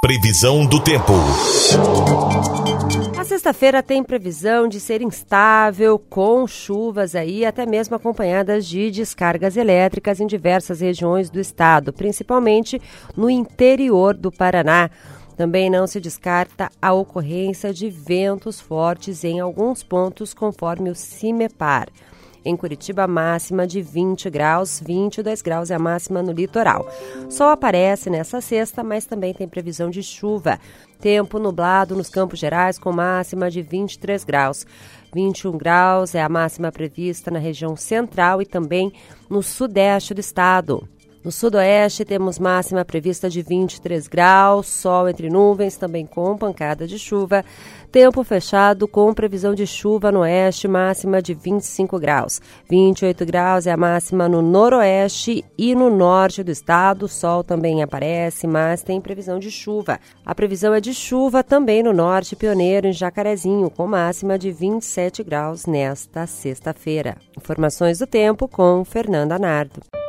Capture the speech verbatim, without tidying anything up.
Previsão do tempo. A sexta-feira tem previsão de ser instável, com chuvas aí, até mesmo acompanhadas de descargas elétricas em diversas regiões do estado, principalmente no interior do Paraná. Também não se descarta a ocorrência de ventos fortes em alguns pontos, conforme o CIMEPAR. Em Curitiba, máxima de vinte graus, vinte e dois graus é a máxima no litoral. Sol aparece nessa sexta, mas também tem previsão de chuva. Tempo nublado nos Campos Gerais, com máxima de vinte e três graus. vinte e um graus é a máxima prevista na região central e também no sudeste do estado. No sudoeste, temos máxima prevista de vinte e três graus, sol entre nuvens, também com pancada de chuva. Tempo fechado com previsão de chuva no oeste, máxima de vinte e cinco graus. vinte e oito graus é a máxima no noroeste e no norte do estado. O sol também aparece, mas tem previsão de chuva. A previsão é de chuva também no norte pioneiro, em Jacarezinho, com máxima de vinte e sete graus nesta sexta-feira. Informações do tempo com Fernanda Nardo.